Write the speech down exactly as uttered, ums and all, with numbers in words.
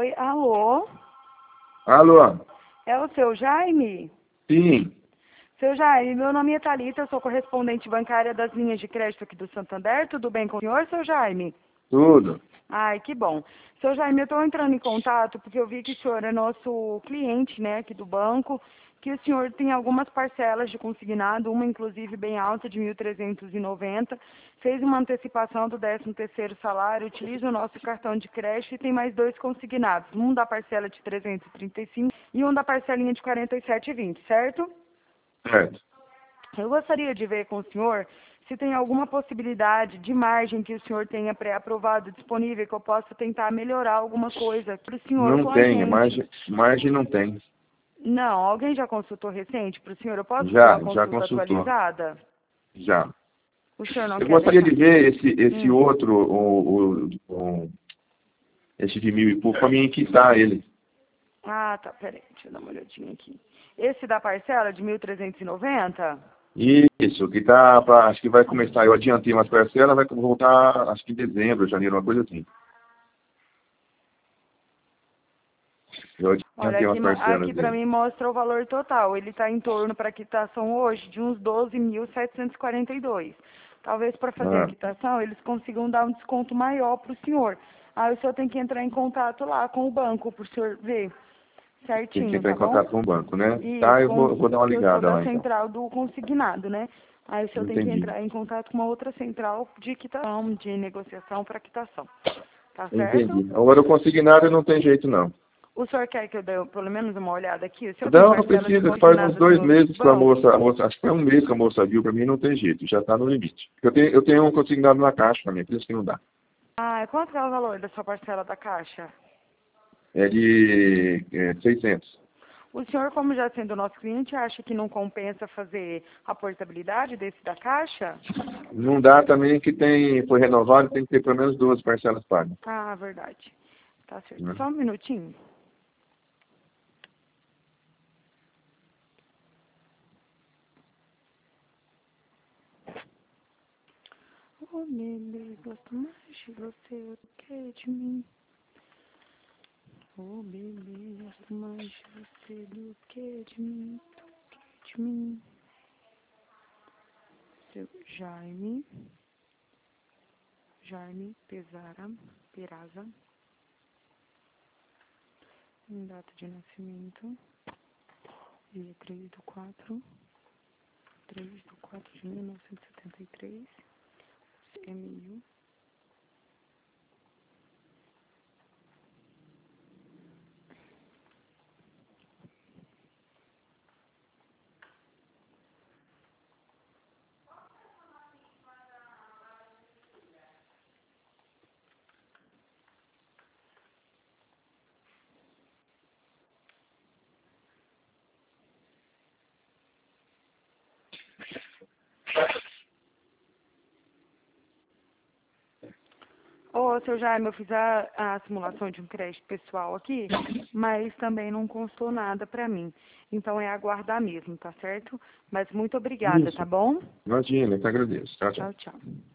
Oi, alô? Alô? É o seu Jaime? Sim. Seu Jaime, meu nome é Thalita, eu sou correspondente bancária das linhas de crédito aqui do Santander. Tudo bem com o senhor, seu Jaime? Tudo. Ai, que bom. Seu Jaime, eu estou entrando em contato porque eu vi que o senhor é nosso cliente, né, aqui do banco, que o senhor tem algumas parcelas de consignado, uma inclusive bem alta, de mil trezentos e noventa, fez uma antecipação do décimo terceiro salário, utiliza o nosso cartão de crédito e tem mais dois consignados, um da parcela de trezentos e trinta e cinco e um da parcelinha de quarenta e sete e vinte, certo? Certo. Eu gostaria de ver com o senhor se tem alguma possibilidade de margem que o senhor tenha pré-aprovado disponível, que eu possa tentar melhorar alguma coisa para o senhor Não com a tem, gente. margem, margem não tem. Não, alguém já consultou recente para o senhor? Eu posso fazer uma Já, já consulta consultou. atualizada? Já. O senhor não Eu quer gostaria deixar? de ver esse, esse Hum. outro, o, o, o- esse de mil e pouco, para mim quitar ele. Ah, tá, peraí, deixa eu dar uma olhadinha aqui. Esse da parcela de mil trezentos e noventa? Isso, que tá, pra, acho que vai começar, eu adiantei umas parcelas, vai voltar, acho que em dezembro, janeiro, uma coisa assim. Eu Olha, adiantei aqui, umas mo- parcelas aqui para dele. mim mostra o valor total. Ele está em torno para quitação hoje de uns doze mil setecentos e quarenta e dois. Talvez para fazer a Ah, quitação eles consigam dar um desconto maior para o senhor. Aí o senhor tem que entrar em contato lá com o banco para o senhor ver tem que certinho, entrar tá em bom? contato com o banco, né? Tá, Isso, eu vou, com, eu vou dar uma que eu sou ligada da lá então. central do consignado, né? Aí o senhor tem que Entendi. entrar em contato com uma outra central de quitação, de negociação para quitação. Tá certo? Entendi. Agora o consignado não tem jeito não. O senhor quer que eu dê pelo menos uma olhada aqui? O senhor tem Não, não parcela de precisa. Faz uns consignados em dois outros meses que a bancos? moça, a moça, acho que é um mês que a moça viu, para mim não tem jeito, já está no limite. Eu tenho, eu tenho um consignado na caixa também, por isso que não dá. Ah, quanto que é o valor da sua parcela da Caixa? É de é, seiscentos. O senhor, como já sendo nosso cliente, acha que não compensa fazer a portabilidade desse da Caixa? Não dá também que tem, foi renovado, tem que ter pelo menos duas parcelas pagas. Ah, verdade. Tá certo. Né? Só um minutinho. Oh, bebê, gosto mais de você do que de mim. Oh, bebê, gosto mais de você do que de mim, do que de mim. Seu Jaime, Jaime Pesara, Peraza, em data de nascimento, dia três do quatro, três do quatro de mil novecentos e setenta e três, e-mail. Ô, seu Jaime, eu fiz a, a simulação de um crédito pessoal aqui, mas também não constou nada pra mim. Então é aguardar mesmo, tá certo? Mas muito obrigada, tá Isso. bom? Imagina, eu que agradeço. Tchau, tchau. Tchau, tchau.